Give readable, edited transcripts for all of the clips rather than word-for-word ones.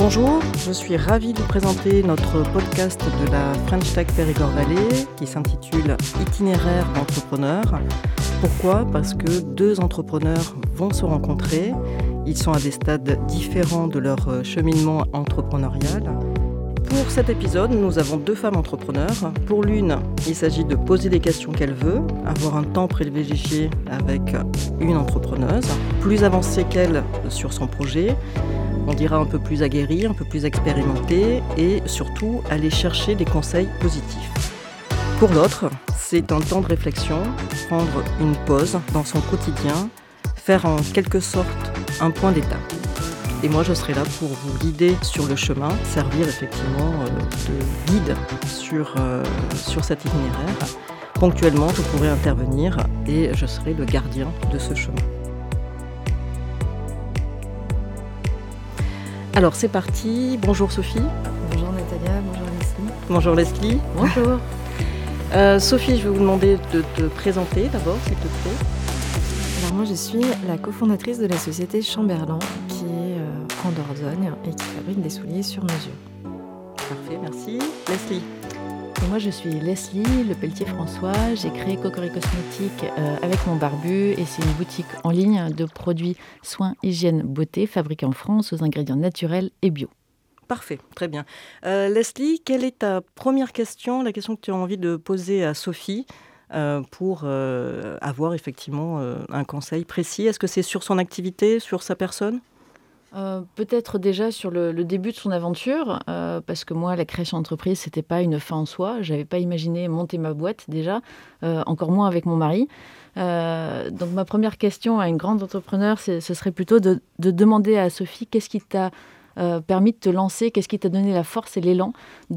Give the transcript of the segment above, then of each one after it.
Bonjour, je suis ravie de vous présenter notre podcast de la French Tech Périgord Valley qui s'intitule Itinéraire d'entrepreneurs. Pourquoi ? Parce que deux entrepreneurs vont se rencontrer. Ils sont à des stades différents de leur cheminement entrepreneurial. Pour cet épisode, nous avons deux femmes entrepreneurs. Pour l'une, il s'agit de poser des questions qu'elle veut, avoir un temps privilégié avec une entrepreneuse, plus avancée qu'elle sur son projet, on dira un peu plus aguerrie, un peu plus expérimentée et surtout aller chercher des conseils positifs. Pour l'autre, c'est un temps de réflexion, prendre une pause dans son quotidien, faire en quelque sorte un point d'étape. Et moi, je serai là pour vous guider sur le chemin, servir effectivement de guide sur cet itinéraire. Ponctuellement, je pourrai intervenir et je serai le gardien de ce chemin. Alors, c'est parti. Bonjour Sophie. Bonjour Natalia, bonjour Leslie. Bonjour Leslie. Bonjour. Sophie, je vais vous demander de te présenter d'abord, s'il te plaît. Alors moi, je suis la cofondatrice de la société Chamberlain, qui est en Dordogne et qui fabrique des souliers sur mesure. Parfait, merci. Leslie. Et moi, je suis Leslie Lepelletier-François. J'ai créé Cocori Cosmétiques avec mon barbu et c'est une boutique en ligne de produits soins, hygiène, beauté fabriqués en France aux ingrédients naturels et bio. Parfait, très bien. Leslie, quelle est ta première question, la question que tu as envie de poser à Sophie pour avoir effectivement un conseil précis ? Est-ce que c'est sur son activité, sur sa personne ? Peut-être déjà sur le début de son aventure, parce que moi, la création d'entreprise, c'était pas une fin en soi. J'avais pas imaginé monter ma boîte déjà, encore moins avec mon mari. Donc ma première question à une grande entrepreneur, ce serait plutôt de demander à Sophie qu'est-ce qui t'a permis de te lancer, qu'est-ce qui t'a donné la force et l'élan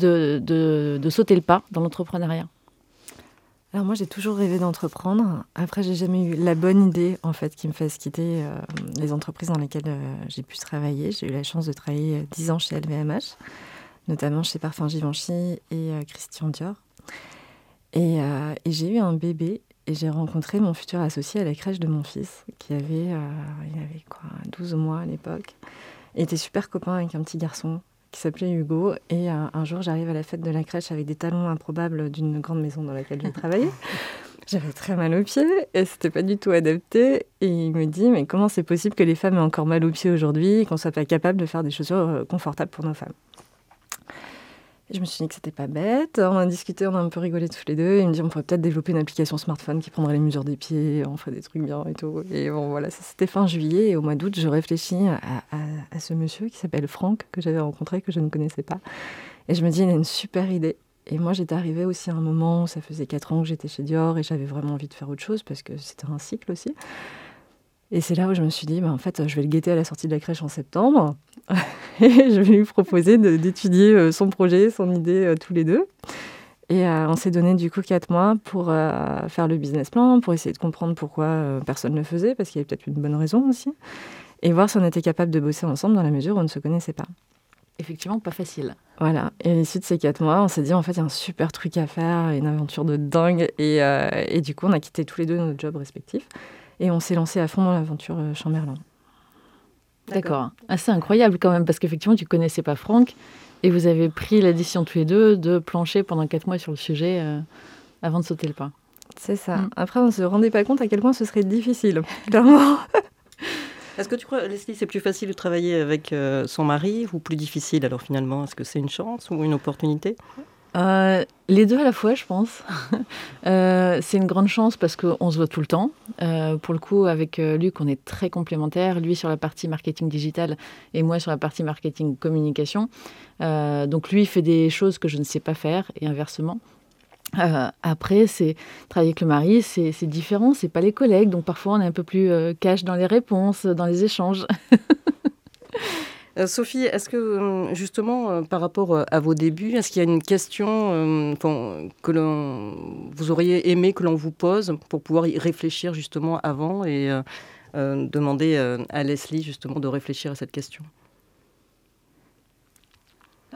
de sauter le pas dans l'entrepreneuriat. Alors moi, j'ai toujours rêvé d'entreprendre. Après, j'ai jamais eu la bonne idée en fait qui me fasse quitter les entreprises dans lesquelles j'ai pu travailler. J'ai eu la chance de travailler 10 ans chez LVMH, notamment chez Parfums Givenchy et Christian Dior. Et j'ai eu un bébé et j'ai rencontré mon futur associé à la crèche de mon fils, qui avait, il avait 12 mois à l'époque. Il était super copain avec un petit garçon qui s'appelait Hugo. Et un jour, j'arrive à la fête de la crèche avec des talons improbables d'une grande maison dans laquelle j'ai travaillé. J'avais très mal aux pieds et c'était pas du tout adapté. Et il me dit, mais comment c'est possible que les femmes aient encore mal aux pieds aujourd'hui et qu'on soit pas capable de faire des chaussures confortables pour nos femmes ? Et je me suis dit que c'était pas bête. On a discuté, on a un peu rigolé tous les deux. Il me dit, on pourrait peut-être développer une application smartphone qui prendrait les mesures des pieds, on ferait des trucs bien et tout. Et bon, voilà, ça c'était fin juillet. Et au mois d'août, je réfléchis à ce monsieur qui s'appelle Franck, que j'avais rencontré, que je ne connaissais pas. Et je me dis, il a une super idée. Et moi, j'étais arrivée aussi à un moment où ça faisait 4 ans que j'étais chez Dior et j'avais vraiment envie de faire autre chose parce que c'était un cycle aussi. Et c'est là où je me suis dit, en fait, je vais le guetter à la sortie de la crèche en septembre. Et je vais lui proposer d'étudier son projet, son idée, tous les deux. Et on s'est donné du coup 4 mois pour faire le business plan, pour essayer de comprendre pourquoi personne ne le faisait, parce qu'il y avait peut-être une bonne raison aussi. Et voir si on était capable de bosser ensemble dans la mesure où on ne se connaissait pas. Effectivement, pas facile. Voilà. Et à l'issue de ces 4 mois, on s'est dit, en fait, il y a un super truc à faire, une aventure de dingue. Et du coup, on a quitté tous les deux nos jobs respectifs. Et on s'est lancé à fond dans l'aventure Chamberlain. D'accord. C'est incroyable quand même, parce qu'effectivement, tu ne connaissais pas Franck et vous avez pris la décision tous les deux de plancher pendant 4 mois sur le sujet avant de sauter le pas. C'est ça. Après, on ne se rendait pas compte à quel point ce serait difficile, clairement. Est-ce que tu crois, Leslie, c'est plus facile de travailler avec son mari ou plus difficile alors finalement ? Est-ce que c'est une chance ou une opportunité ? Les deux à la fois, je pense. C'est une grande chance parce qu'on se voit tout le temps. Pour le coup, avec Luc, on est très complémentaires. Lui sur la partie marketing digital et moi sur la partie marketing communication. Donc lui, il fait des choses que je ne sais pas faire et inversement. Après, c'est travailler avec le mari, c'est différent. C'est pas les collègues. Donc parfois, on est un peu plus cash dans les réponses, dans les échanges. Sophie, est-ce que justement, par rapport à vos débuts, est-ce qu'il y a une question que vous auriez aimé que l'on vous pose pour pouvoir y réfléchir justement avant et demander à Leslie justement de réfléchir à cette question ?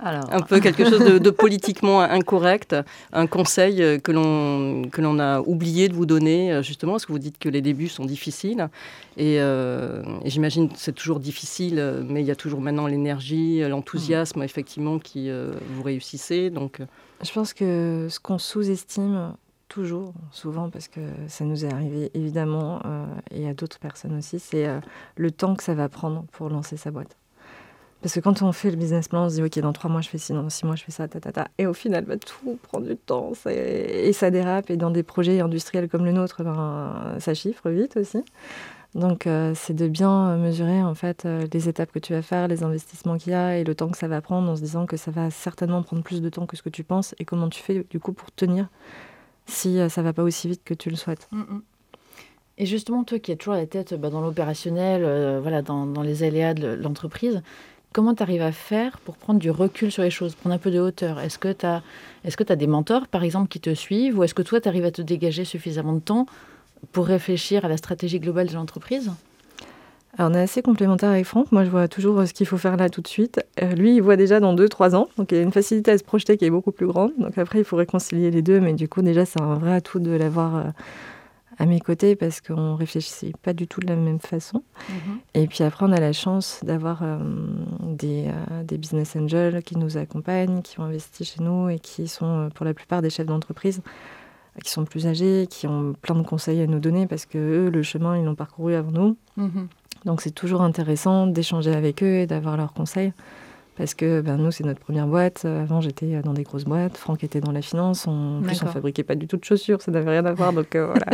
Alors, un peu quelque chose de politiquement incorrect, un conseil que l'on a oublié de vous donner, justement, parce que vous dites que les débuts sont difficiles. Et j'imagine que c'est toujours difficile, mais il y a toujours maintenant l'énergie, l'enthousiasme, effectivement, qui vous réussissez. Donc, Je pense que ce qu'on sous-estime toujours, souvent, parce que ça nous est arrivé évidemment, et à d'autres personnes aussi, c'est le temps que ça va prendre pour lancer sa boîte. Parce que quand on fait le business plan, on se dit ok, dans 3 mois je fais ci, dans 6 mois je fais ça, et au final tout prend du temps et ça dérape, et dans des projets industriels comme le nôtre, ça chiffre vite aussi. Donc c'est de bien mesurer en fait les étapes que tu vas faire, les investissements qu'il y a et le temps que ça va prendre, en se disant que ça va certainement prendre plus de temps que ce que tu penses, et comment tu fais du coup pour tenir si ça va pas aussi vite que tu le souhaites. Et justement, toi qui as toujours la tête dans l'opérationnel, voilà, dans les aléas de l'entreprise, comment tu arrives à faire pour prendre du recul sur les choses, prendre un peu de hauteur? Est-ce que tu as des mentors, par exemple, qui te suivent, ou est-ce que toi, tu arrives à te dégager suffisamment de temps pour réfléchir à la stratégie globale de l'entreprise? Alors, on est assez complémentaires avec Franck. Moi, je vois toujours ce qu'il faut faire là tout de suite. Lui, il voit déjà dans 2-3 ans. Donc, il y a une facilité à se projeter qui est beaucoup plus grande. Donc, après, il faut réconcilier les deux. Mais du coup, déjà, c'est un vrai atout de l'avoir à mes côtés, parce qu'on ne réfléchit pas du tout de la même façon. Et puis après, on a la chance d'avoir des business angels qui nous accompagnent, qui ont investi chez nous et qui sont pour la plupart des chefs d'entreprise qui sont plus âgés, qui ont plein de conseils à nous donner, parce que eux, le chemin, ils l'ont parcouru avant nous. Donc c'est toujours intéressant d'échanger avec eux et d'avoir leurs conseils, parce que nous, c'est notre première boîte. Avant, j'étais dans des grosses boîtes. Franck était dans la finance. En plus, on fabriquait pas du tout de chaussures. Ça n'avait rien à voir. Donc voilà.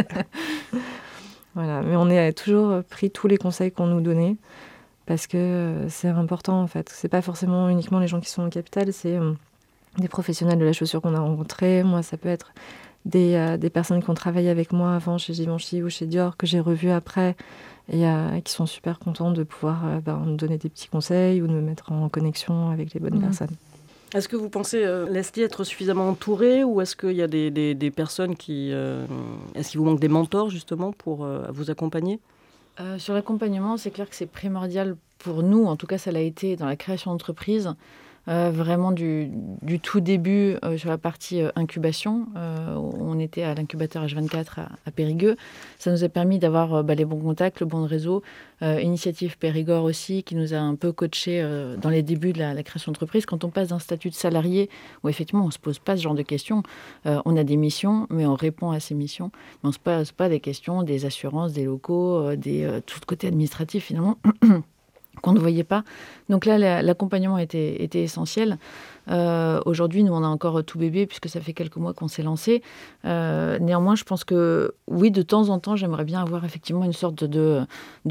Voilà. Mais on a toujours pris tous les conseils qu'on nous donnait, parce que c'est important en fait. C'est pas forcément uniquement les gens qui sont au capital. C'est des professionnels de la chaussure qu'on a rencontrés. Moi, ça peut être des personnes qui ont travaillé avec moi avant chez Givenchy ou chez Dior, que j'ai revues après, et qui sont super contents de pouvoir nous donner des petits conseils ou de me mettre en connexion avec les bonnes personnes. Est-ce que vous pensez, Leslie, être suffisamment entourée, ou est-ce qu'il y a des personnes qui... est-ce qu'il vous manque des mentors, justement, pour vous accompagner ? Sur l'accompagnement, c'est clair que c'est primordial pour nous. En tout cas, ça l'a été dans la création d'entreprise. Vraiment du tout début sur la partie incubation. On était à l'incubateur H24 à Périgueux. Ça nous a permis d'avoir les bons contacts, le bon réseau. Initiative Périgord aussi, qui nous a un peu coachés dans les débuts de la création d'entreprise. Quand on passe d'un statut de salarié, où effectivement on ne se pose pas ce genre de questions, on a des missions, mais on répond à ces missions. Mais on ne se pose pas des questions des assurances, des locaux, tout le côté administratif finalement. Qu'on ne voyait pas. Donc là, l'accompagnement était essentiel. Aujourd'hui, nous, on a encore tout bébé, puisque ça fait quelques mois qu'on s'est lancé. Néanmoins, je pense que, oui, de temps en temps, j'aimerais bien avoir effectivement une sorte de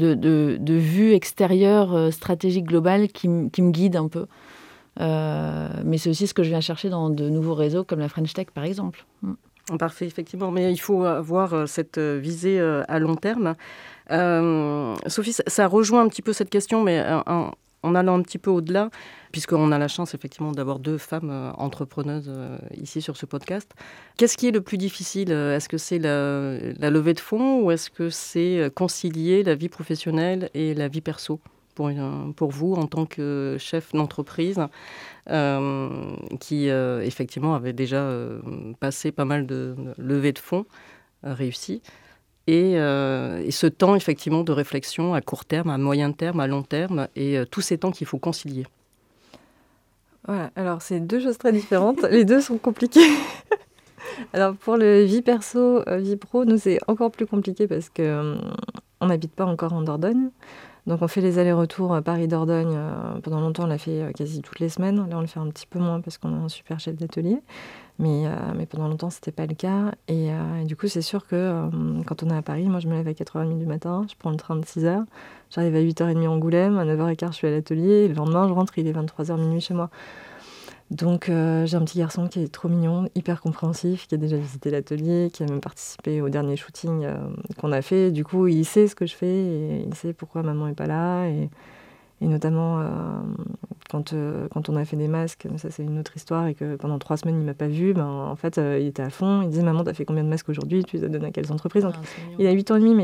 vue extérieure, stratégique globale, qui me guide un peu. Mais c'est aussi ce que je viens chercher dans de nouveaux réseaux, comme la French Tech, par exemple. Parfait, effectivement. Mais il faut avoir cette visée à long terme. Sophie, ça rejoint un petit peu cette question, mais en allant un petit peu au-delà, puisqu'on a la chance effectivement d'avoir 2 femmes entrepreneuses ici sur ce podcast. Qu'est-ce qui est le plus difficile ? Est-ce que c'est la levée de fonds, ou est-ce que c'est concilier la vie professionnelle et la vie perso pour vous en tant que chef d'entreprise qui effectivement avait déjà passé pas mal de levées de fonds réussies, et ce temps effectivement de réflexion à court terme, à moyen terme, à long terme, et tous ces temps qu'il faut concilier. Voilà, alors c'est 2 choses très différentes. Les 2 sont compliquées. Alors pour le vie perso, vie pro, nous c'est encore plus compliqué, parce qu'on n'habite pas encore en Dordogne. Donc on fait les allers-retours Paris-Dordogne. Pendant longtemps, on l'a fait quasi toutes les semaines. Là, on le fait un petit peu moins parce qu'on a un super chef d'atelier. Mais pendant longtemps, ce n'était pas le cas. Et du coup, c'est sûr que quand on est à Paris, moi, je me lève à 4h30 du matin. Je prends le train de 6h. J'arrive à 8h30 à Angoulême. À 9h15, je suis à l'atelier. Et le lendemain, je rentre, il est 23h minuit chez moi. Donc j'ai un petit garçon qui est trop mignon, hyper compréhensif, qui a déjà visité l'atelier, qui a même participé au dernier shooting qu'on a fait. Du coup, il sait ce que je fais et il sait pourquoi maman n'est pas là. Et notamment quand on a fait des masques, ça c'est une autre histoire, et que pendant 3 semaines il m'a pas vu, en fait il était à fond. Il disait: maman, t'as fait combien de masques aujourd'hui? Tu les as donnés à quelles entreprises? Donc, il a 8 ans et demi, mais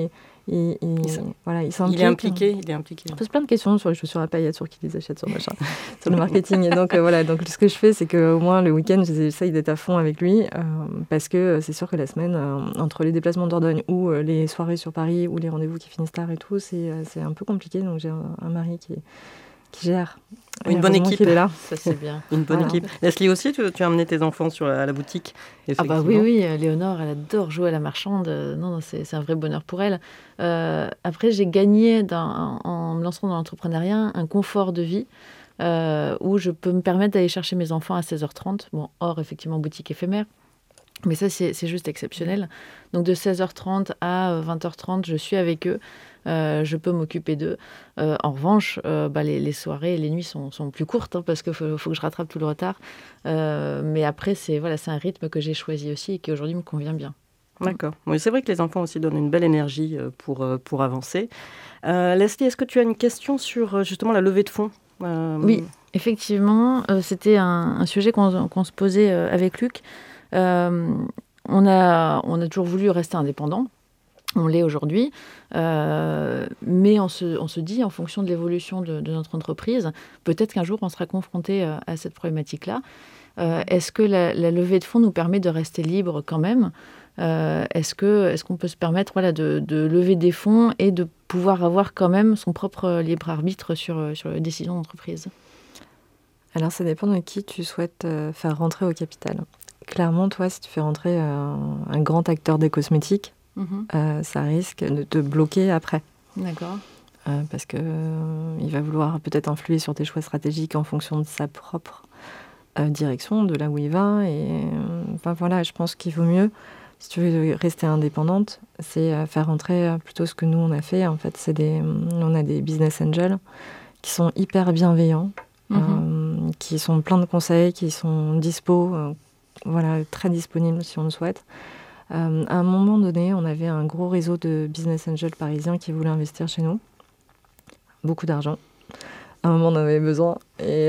il s'implique. Il est impliqué. On pose plein de questions sur les chaussures à paillettes, sur qui les achète, sur machin, sur le marketing. Et donc, donc ce que je fais, c'est qu'au moins le week-end, j'essaye d'être à fond avec lui, parce que c'est sûr que la semaine, entre les déplacements de Dordogne ou les soirées sur Paris ou les rendez-vous qui finissent tard et tout, c'est un peu compliqué. Donc j'ai un mari qui gère. Une bonne équipe. Est là. Ça, c'est bien. Une bonne équipe. Leslie aussi, tu as amené tes enfants à la boutique. Ah bah oui, Léonore, elle adore jouer à la marchande. Non, c'est un vrai bonheur pour elle. Après, j'ai gagné en me lançant dans l'entrepreneuriat un confort de vie où je peux me permettre d'aller chercher mes enfants à 16h30. Bon, hors effectivement boutique éphémère. Mais ça, c'est juste exceptionnel. Donc de 16h30 à 20h30, je suis avec eux. Je peux m'occuper d'eux. En revanche, les soirées et les nuits sont plus courtes, parce qu'il faut que je rattrape tout le retard. Mais après, c'est un rythme que j'ai choisi aussi et qui aujourd'hui me convient bien. D'accord. Oui, c'est vrai que les enfants aussi donnent une belle énergie pour avancer. Leslie, est-ce que tu as une question sur justement la levée de fonds ? Oui, effectivement. C'était un sujet qu'on se posait avec Luc. On a toujours voulu rester indépendant. On l'est aujourd'hui, mais on se dit, en fonction de l'évolution de notre entreprise, peut-être qu'un jour on sera confronté à cette problématique-là. Est-ce que la levée de fonds nous permet de rester libre quand même ? Est-ce qu'on peut se permettre de lever des fonds et de pouvoir avoir quand même son propre libre arbitre sur les décisions d'entreprise ? Alors ça dépend de qui tu souhaites faire rentrer au capital. Clairement, toi, si tu fais rentrer un grand acteur des cosmétiques, ça risque de te bloquer après. D'accord. Parce que il va vouloir peut-être influer sur tes choix stratégiques en fonction de sa propre direction, de là où il va. Et je pense qu'il vaut mieux, si tu veux rester indépendante, c'est faire rentrer plutôt ce que nous on a fait. En fait, on a des business angels qui sont hyper bienveillants, qui sont pleins de conseils, qui sont dispo, très disponibles si on le souhaite. À un moment donné, on avait un gros réseau de business angels parisiens qui voulaient investir chez nous. Beaucoup d'argent. À un moment, on en avait besoin. Et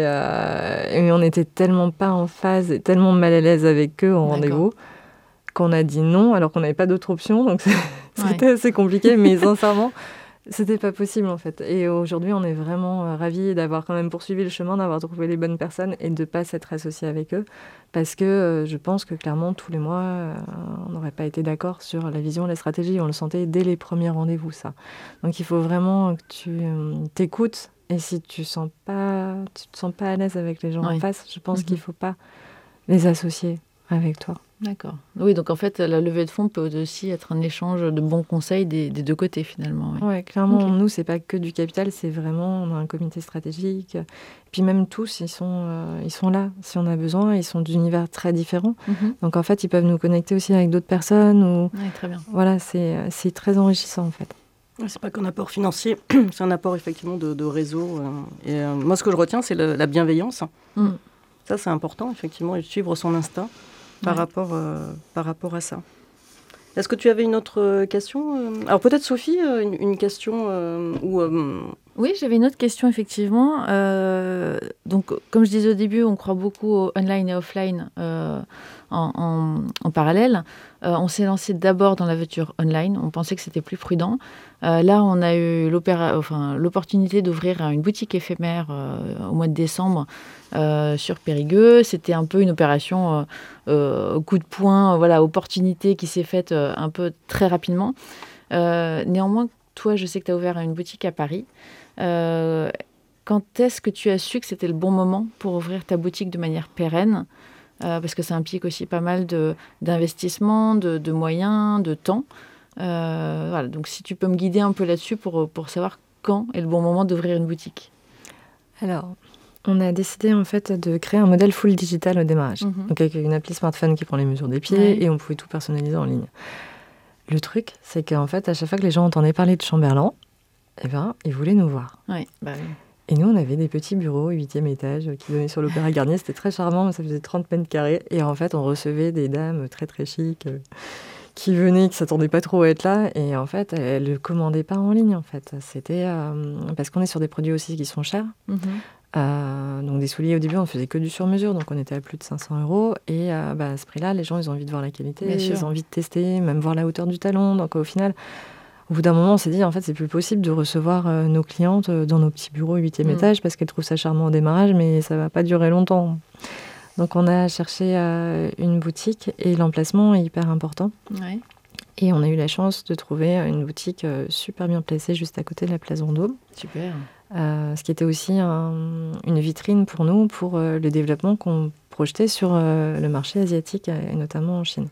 on n'était tellement pas en phase et tellement mal à l'aise avec eux en rendez-vous qu'on a dit non, alors qu'on n'avait pas d'autre option. Donc, c'était assez compliqué. Mais sincèrement, c'était pas possible, en fait. Et aujourd'hui, on est vraiment ravis d'avoir quand même poursuivi le chemin, d'avoir trouvé les bonnes personnes et de ne pas s'être associés avec eux. Parce que je pense que clairement, tous les mois, on n'aurait pas été d'accord sur la vision, la stratégie. On le sentait dès les premiers rendez-vous, ça. Donc, il faut vraiment que tu t'écoutes. Et si tu te sens pas à l'aise avec les gens en face, je pense qu'il ne faut pas les associer avec toi. D'accord. Oui, donc en fait, la levée de fonds peut aussi être un échange de bons conseils des deux côtés, finalement. Oui, clairement, nous, c'est pas que du capital, c'est vraiment, on a un comité stratégique. Et puis même tous, ils sont là si on a besoin. Ils sont d'univers très différents. Donc en fait, ils peuvent nous connecter aussi avec d'autres personnes. Oui, très bien. Voilà, c'est très enrichissant, en fait. C'est pas qu'un apport financier, c'est un apport effectivement de réseau. Moi, ce que je retiens, c'est la bienveillance. Ça, c'est important, effectivement, et suivre son instinct par rapport à ça. Est-ce que tu avais une autre question ? Alors peut-être Sophie, une question Oui, j'avais une autre question, effectivement. Donc, comme je disais au début, on croit beaucoup au online et offline en parallèle. On s'est lancé d'abord dans la voiture online. On pensait que c'était plus prudent. Là, on a eu l'opportunité d'ouvrir une boutique éphémère au mois de décembre sur Périgueux. C'était un peu une opération coup de poing, opportunité qui s'est faite un peu très rapidement. Néanmoins, toi, je sais que tu as ouvert une boutique à Paris. Quand est-ce que tu as su que c'était le bon moment pour ouvrir ta boutique de manière pérenne ? Parce que ça implique aussi pas mal d'investissement, de moyens, de temps. Donc si tu peux me guider un peu là-dessus pour savoir quand est le bon moment d'ouvrir une boutique. Alors, on a décidé en fait de créer un modèle full digital au démarrage. Donc avec une appli smartphone qui prend les mesures des pieds et on pouvait tout personnaliser en ligne. Le truc, c'est qu'en fait, à chaque fois que les gens entendaient parler de Chamberlain, ils voulaient nous voir. Oui. Et nous, on avait des petits bureaux au 8e étage qui donnaient sur l'Opéra Garnier. C'était très charmant, mais ça faisait 30 mètres carrés. Et en fait, on recevait des dames très, très chics qui venaient, qui ne s'attendaient pas trop à être là. Et en fait, elles ne commandaient pas en ligne, en fait. C'était parce qu'on est sur des produits aussi qui sont chers. Donc des souliers, au début, on ne faisait que du sur-mesure. Donc on était à plus de 500 €. Et à ce prix-là, les gens, ils ont envie de voir la qualité. Ils ont envie de tester, même voir la hauteur du talon. Donc au final, Au bout d'un moment, on s'est dit, en fait, c'est plus possible de recevoir nos clientes dans nos petits bureaux 8e étage parce qu'elles trouvent ça charmant au démarrage, mais ça va pas durer longtemps. Donc, on a cherché une boutique et l'emplacement est hyper important. Ouais. Et on a eu la chance de trouver une boutique super bien placée juste à côté de la place Vendôme. Super. Ce qui était aussi une vitrine pour nous, pour le développement qu'on projetait sur le marché asiatique et notamment en Chine.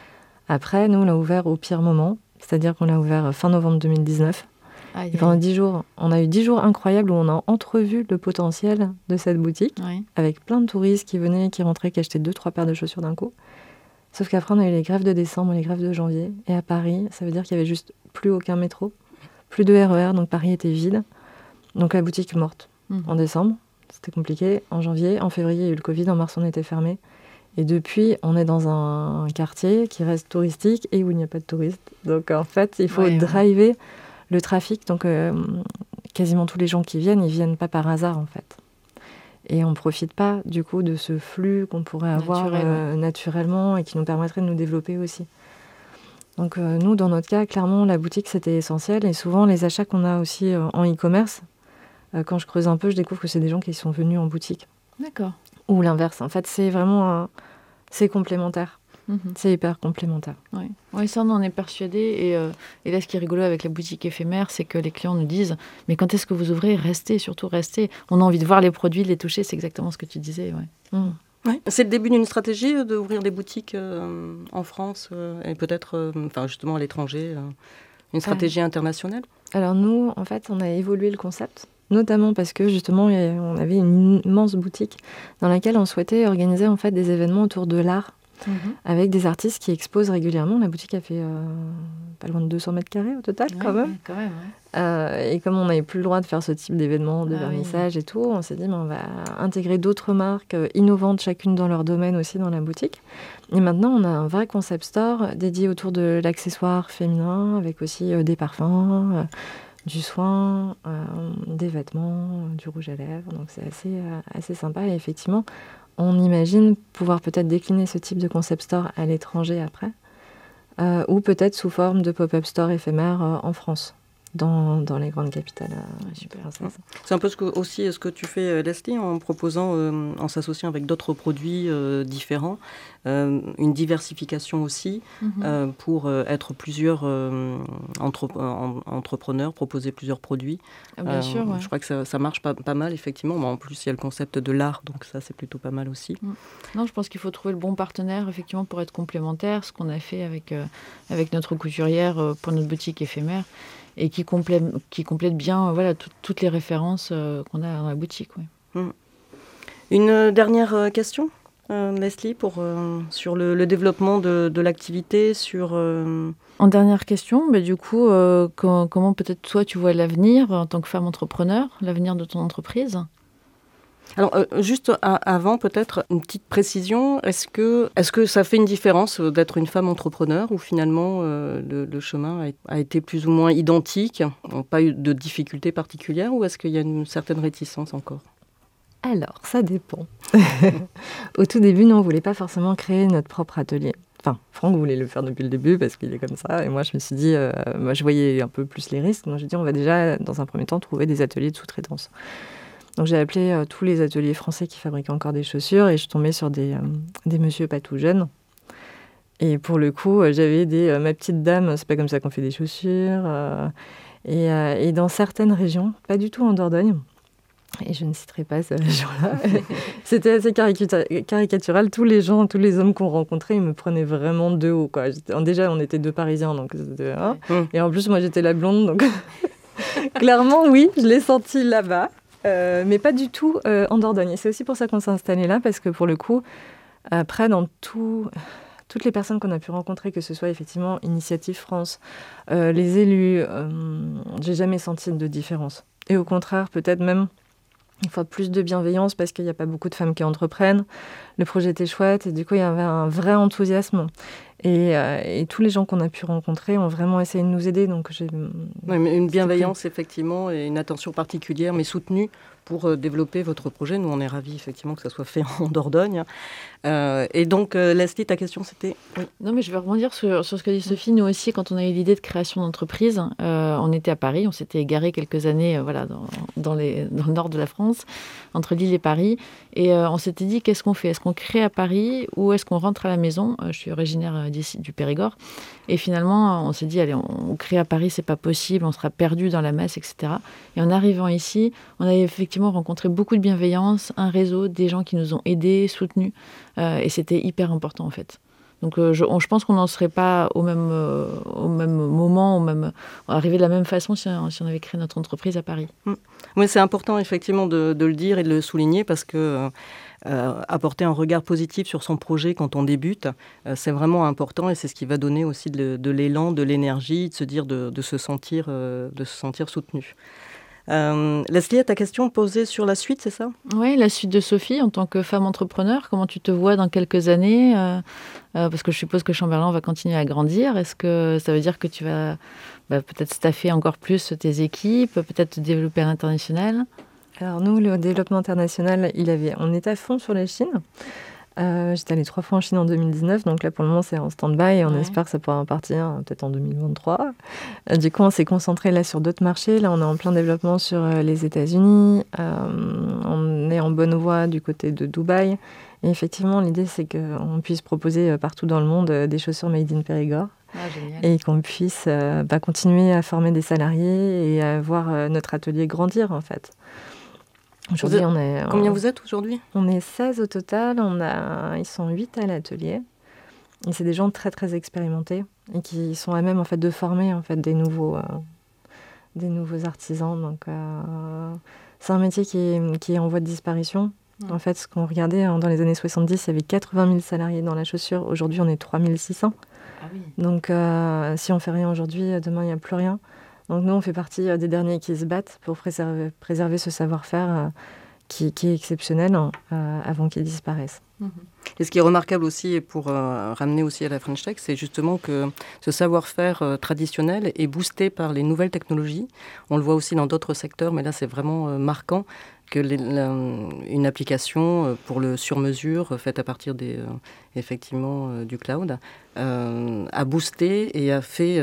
Après, nous, on l'a ouvert au pire moment, c'est-à-dire qu'on l'a ouvert fin novembre 2019. Et pendant 10 jours, on a eu 10 jours incroyables où on a entrevu le potentiel de cette boutique, avec plein de touristes qui venaient, qui rentraient, qui achetaient 2-3 paires de chaussures d'un coup. Sauf qu'après, on a eu les grèves de décembre, les grèves de janvier. Et à Paris, ça veut dire qu'il n'y avait juste plus aucun métro, plus de RER, donc Paris était vide. Donc la boutique morte. En décembre, c'était compliqué. En janvier, en février, il y a eu le Covid. En mars, on était fermé. Et depuis, on est dans un quartier qui reste touristique et où il n'y a pas de touristes. Donc en fait, il faut driver le trafic. Donc quasiment tous les gens qui viennent, ils viennent pas par hasard en fait. Et on ne profite pas du coup de ce flux qu'on pourrait avoir naturellement et qui nous permettrait de nous développer aussi. Donc nous, dans notre cas, clairement, la boutique, c'était essentiel. Et souvent, les achats qu'on a aussi en e-commerce, quand je creuse un peu, je découvre que c'est des gens qui sont venus en boutique. D'accord. Ou l'inverse. En fait, c'est vraiment c'est complémentaire. C'est hyper complémentaire. Oui, ça, on en est persuadé. Et là, ce qui est rigolo avec la boutique éphémère, c'est que les clients nous disent « Mais quand est-ce que vous ouvrez ? Restez, surtout restez. » On a envie de voir les produits, de les toucher. C'est exactement ce que tu disais. Ouais. C'est le début d'une stratégie d'ouvrir des boutiques en France et peut-être justement à l'étranger, une stratégie internationale. Alors nous, en fait, on a évolué le concept, notamment parce que justement, on avait une immense boutique dans laquelle on souhaitait organiser en fait des événements autour de l'art avec des artistes qui exposent régulièrement. La boutique a fait pas loin de 200 mètres carrés au total, quand même. Et comme on n'avait plus le droit de faire ce type d'événements, de vernissage et tout, on s'est dit, on va intégrer d'autres marques innovantes, chacune dans leur domaine aussi dans la boutique. Et maintenant, on a un vrai concept store dédié autour de l'accessoire féminin, avec aussi des parfums, du soin, des vêtements, du rouge à lèvres. Donc c'est assez sympa. Et effectivement, on imagine pouvoir peut-être décliner ce type de concept store à l'étranger après, ou peut-être sous forme de pop-up store éphémère en France, dans les grandes capitales françaises. C'est un peu aussi ce que tu fais, Leslie, en proposant, en s'associant avec d'autres produits différents, une diversification aussi pour être plusieurs entrepreneurs, proposer plusieurs produits. Bien sûr, Je crois que ça marche pas mal, effectivement. En plus, il y a le concept de l'art, donc ça, c'est plutôt pas mal aussi. Non, je pense qu'il faut trouver le bon partenaire, effectivement, pour être complémentaire, ce qu'on a fait avec notre couturière pour notre boutique éphémère, et qui complète bien toutes les références qu'on a dans la boutique. Une dernière question, Leslie, sur le développement de l'activité, sur... En dernière question, du coup, comment peut-être toi tu vois l'avenir en tant que femme entrepreneur, l'avenir de ton entreprise ? Alors, juste avant, peut-être, une petite précision. Est-ce que ça fait une différence d'être une femme entrepreneur ou finalement le chemin a été plus ou moins identique, pas eu de difficultés particulières, ou est-ce qu'il y a une certaine réticence encore ? Alors, ça dépend. Au tout début, nous, on ne voulait pas forcément créer notre propre atelier. Enfin, Franck voulait le faire depuis le début parce qu'il est comme ça. Et moi, je me suis dit, moi, je voyais un peu plus les risques. Donc, j'ai dit, on va déjà, dans un premier temps, trouver des ateliers de sous-traitance. Donc j'ai appelé tous les ateliers français qui fabriquaient encore des chaussures et je suis tombée sur des messieurs pas tout jeunes. Et pour le coup, j'avais ma petite dame, c'est pas comme ça qu'on fait des chaussures. Et dans certaines régions, pas du tout en Dordogne, et je ne citerai pas ce jour-là, c'était assez caricatural. Tous les hommes qu'on rencontrait, ils me prenaient vraiment de haut, quoi. Déjà, on était deux Parisiens, donc c'était, et en plus, moi, j'étais la blonde, donc clairement, oui, je l'ai senti là-bas. Mais pas du tout en Dordogne. Et c'est aussi pour ça qu'on s'est installé là, parce que pour le coup, après, dans toutes les personnes qu'on a pu rencontrer, que ce soit effectivement Initiative France, les élus, j'ai jamais senti de différence. Et au contraire, peut-être même une fois plus de bienveillance, parce qu'il n'y a pas beaucoup de femmes qui entreprennent. Le projet était chouette, et du coup, il y avait un vrai enthousiasme. Et tous les gens qu'on a pu rencontrer ont vraiment essayé de nous aider. Donc une bienveillance, effectivement, et une attention particulière, mais soutenue pour développer votre projet. Nous, on est ravis effectivement que ça soit fait en Dordogne. Et donc, Leslie, ta question, c'était... Oui. Non, mais je vais rebondir sur ce que dit Sophie. Nous aussi, quand on a eu l'idée de création d'entreprise, on était à Paris. On s'était égaré quelques années dans le nord de la France, entre Lille et Paris. Et on s'était dit, qu'est-ce qu'on fait ? Est-ce qu'on crée à Paris ou est-ce qu'on rentre à la maison ? Je suis originaire d'ici, du Périgord. Et finalement, on s'est dit, allez, on crée à Paris, c'est pas possible, on sera perdu dans la masse, etc. Et en arrivant ici, on a effectivement rencontré beaucoup de bienveillance, un réseau, des gens qui nous ont aidés, soutenus. Et c'était hyper important, en fait. Donc je pense qu'on n'en serait pas au même moment, arrivé de la même façon si on avait créé notre entreprise à Paris. Oui, c'est important effectivement de le dire et de le souligner parce que apporter un regard positif sur son projet quand on débute, c'est vraiment important et c'est ce qui va donner aussi de l'élan, de l'énergie, de se dire de se sentir soutenu. Leslie, ta question posée sur la suite, c'est ça ? Oui, la suite de Sophie, en tant que femme entrepreneur, comment tu te vois dans quelques années ? Parce que je suppose que Chamberlain va continuer à grandir. Est-ce que ça veut dire que tu vas peut-être staffer encore plus tes équipes, peut-être te développer à l'international ? Alors nous, le développement international, on était à fond sur la Chine. J'étais allée 3 fois en Chine en 2019, donc là pour le moment c'est en stand-by et on espère que ça pourra partir peut-être en 2023. Du coup on s'est concentré là sur d'autres marchés, là on est en plein développement sur les États-Unis, on est en bonne voie du côté de Dubaï et effectivement l'idée c'est qu'on puisse proposer partout dans le monde des chaussures made in Périgord. Et qu'on puisse continuer à former des salariés et à voir notre atelier grandir en fait. Aujourd'hui, combien vous êtes aujourd'hui ? On est 16 au total, ils sont 8 à l'atelier. Et c'est des gens très très expérimentés et qui sont à même en fait, de former en fait, des nouveaux artisans. Donc, c'est un métier qui est en voie de disparition. En fait, ce qu'on regardait dans les années 70, il y avait 80 000 salariés dans la chaussure. Aujourd'hui, on est 3 600. Ah oui. Donc, si on ne fait rien aujourd'hui, demain, il n'y a plus rien. Donc nous, on fait partie des derniers qui se battent pour préserver ce savoir-faire qui est exceptionnel avant qu'il disparaisse. Et ce qui est remarquable aussi, et pour ramener aussi à la French Tech, c'est justement que ce savoir-faire traditionnel est boosté par les nouvelles technologies. On le voit aussi dans d'autres secteurs, mais là c'est vraiment marquant que une application pour le sur-mesure faite à partir effectivement du cloud a boosté et a fait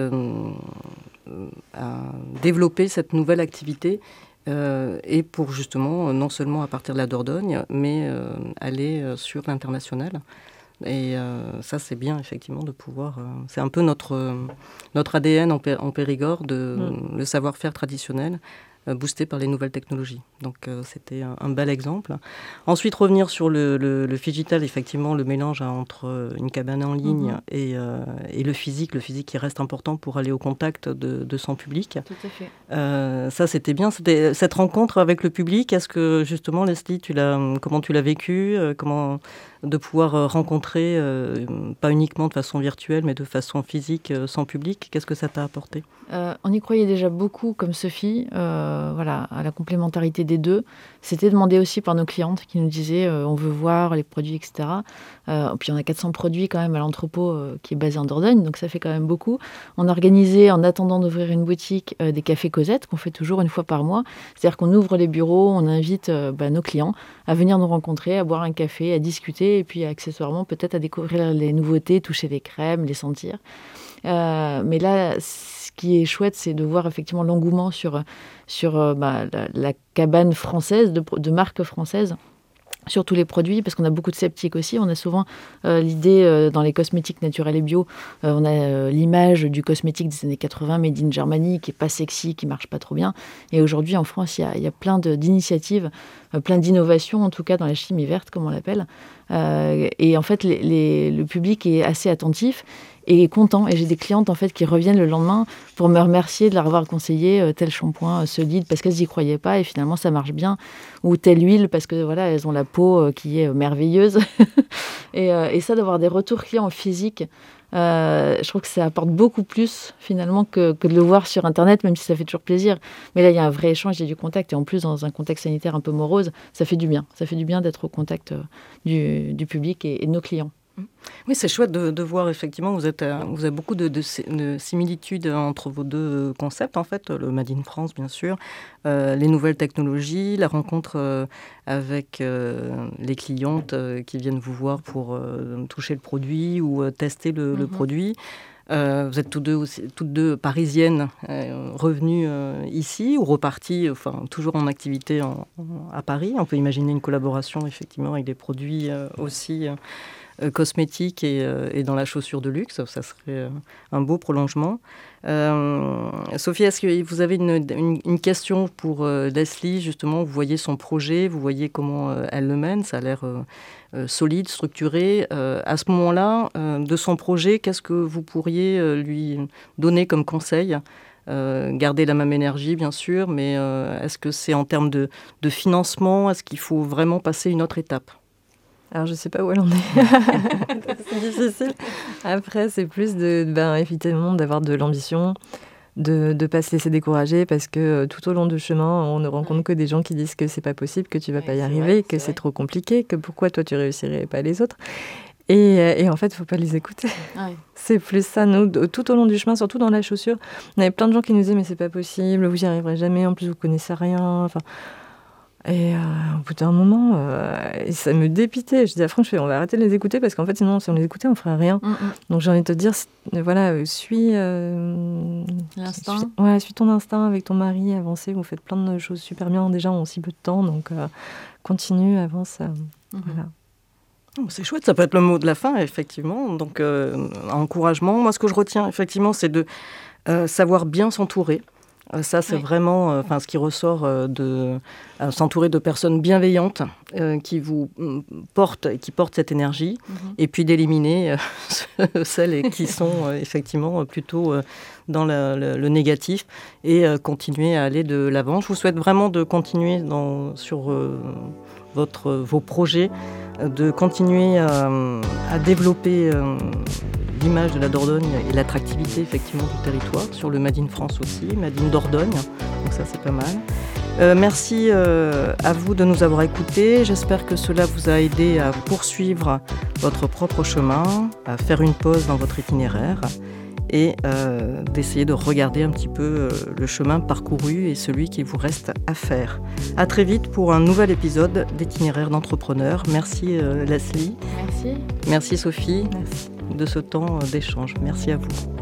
à développer cette nouvelle activité et pour justement, non seulement à partir de la Dordogne, mais aller sur l'international. Et ça, c'est bien, effectivement, de pouvoir... c'est un peu notre ADN en Périgord, le savoir-faire traditionnel, boosté par les nouvelles technologies. Donc, c'était un bel exemple. Ensuite, revenir sur le phygital, effectivement, le mélange entre une cabane en ligne et le physique qui reste important pour aller au contact de son public. Tout à fait. Ça, c'était bien. C'était cette rencontre avec le public. Est-ce que, justement, Leslie, comment tu l'as vécu ? Comment de pouvoir rencontrer, pas uniquement de façon virtuelle, mais de façon physique, son public ? Qu'est-ce que ça t'a apporté ? On y croyait déjà beaucoup, comme Sophie, à la complémentarité des deux. C'était demandé aussi par nos clientes qui nous disaient on veut voir les produits, etc. Puis on a 400 produits quand même à l'entrepôt qui est basé en Dordogne, donc ça fait quand même beaucoup. On organisait, en attendant d'ouvrir une boutique, des cafés Cosette qu'on fait toujours une fois par mois. C'est-à-dire qu'on ouvre les bureaux, on invite nos clients à venir nous rencontrer, à boire un café, à discuter et puis accessoirement peut-être à découvrir les nouveautés, toucher les crèmes, les sentir. Mais là, ce qui est chouette, c'est de voir effectivement l'engouement sur la cabane française, de marques françaises, sur tous les produits, parce qu'on a beaucoup de sceptiques aussi. On a souvent l'idée, dans les cosmétiques naturels et bio, on a l'image du cosmétique des années 80, made in Germany, qui n'est pas sexy, qui ne marche pas trop bien. Et aujourd'hui, en France, il y a plein d'initiatives, plein d'innovations, en tout cas dans la chimie verte, comme on l'appelle. Et en fait, le public est assez attentif et content. Et j'ai des clientes en fait qui reviennent le lendemain pour me remercier de leur avoir conseillé tel shampoing solide parce qu'elles n'y croyaient pas et finalement ça marche bien, ou telle huile parce que voilà, elles ont la peau qui est merveilleuse. et ça, d'avoir des retours clients physiques, je trouve que ça apporte beaucoup plus finalement que de le voir sur Internet, même si ça fait toujours plaisir. Mais là, il y a un vrai échange, il y a du contact. Et en plus, dans un contexte sanitaire un peu morose, ça fait du bien. Ça fait du bien d'être au contact du public et de nos clients. Oui, c'est chouette de voir effectivement, vous avez beaucoup de similitudes entre vos deux concepts, en fait, le Made in France, bien sûr, les nouvelles technologies, la rencontre avec les clientes qui viennent vous voir pour toucher le produit ou tester le produit. Vous êtes toutes deux parisiennes, revenues ici ou reparties, toujours en activité à Paris. On peut imaginer une collaboration effectivement avec des produits aussi cosmétiques et dans la chaussure de luxe. Ça serait un beau prolongement. Sophie, est-ce que vous avez une question pour Leslie, justement? Vous voyez son projet, vous voyez comment elle le mène, ça a l'air solide, structuré. À ce moment-là, de son projet, qu'est-ce que vous pourriez lui donner comme conseil? Garder la même énergie, bien sûr, mais est-ce que c'est en termes de financement? Est-ce qu'il faut vraiment passer une autre étape? Alors, je ne sais pas où elle en est. C'est difficile. Après, c'est plus évidemment, d'avoir de l'ambition, de ne pas se laisser décourager, parce que tout au long du chemin, on ne rencontre que des gens qui disent que ce n'est pas possible, que tu ne vas pas y arriver, que c'est trop compliqué, que pourquoi toi tu réussirais et pas les autres. Et en fait, il ne faut pas les écouter. Ouais. C'est plus ça. Nous, tout au long du chemin, surtout dans la chaussure, on avait plein de gens qui nous disaient « mais c'est pas possible, vous n'y arriverez jamais, en plus vous connaissez rien ». Et au bout d'un moment, ça me dépitait. Je disais à Franck, on va arrêter de les écouter parce qu'en fait, sinon, si on les écoutait, on ne ferait rien. Donc, j'ai envie de te dire, suis l'instinct. Suis ton instinct avec ton mari, avancez. Vous faites plein de choses super bien déjà en si peu de temps. Donc, continue, avance. Voilà. C'est chouette, ça peut être le mot de la fin, effectivement. Donc, encouragement. Moi, ce que je retiens, effectivement, c'est de savoir bien s'entourer. Ça, c'est vraiment ce qui ressort de s'entourer de personnes bienveillantes qui vous portent et qui portent cette énergie, et puis d'éliminer celles qui sont effectivement plutôt dans le négatif et continuer à aller de l'avant. Je vous souhaite vraiment de continuer sur vos projets, de continuer à développer l'image de la Dordogne et l'attractivité effectivement du territoire, sur le Made in France aussi, Made in Dordogne, donc ça c'est pas mal. Merci à vous de nous avoir écoutés, j'espère que cela vous a aidé à poursuivre votre propre chemin, à faire une pause dans votre itinéraire et d'essayer de regarder un petit peu le chemin parcouru et celui qu'il vous reste à faire. À très vite pour un nouvel épisode d'Itinéraire d'entrepreneur. Merci Leslie. Merci. Merci Sophie. Merci. De ce temps d'échange. Merci à vous.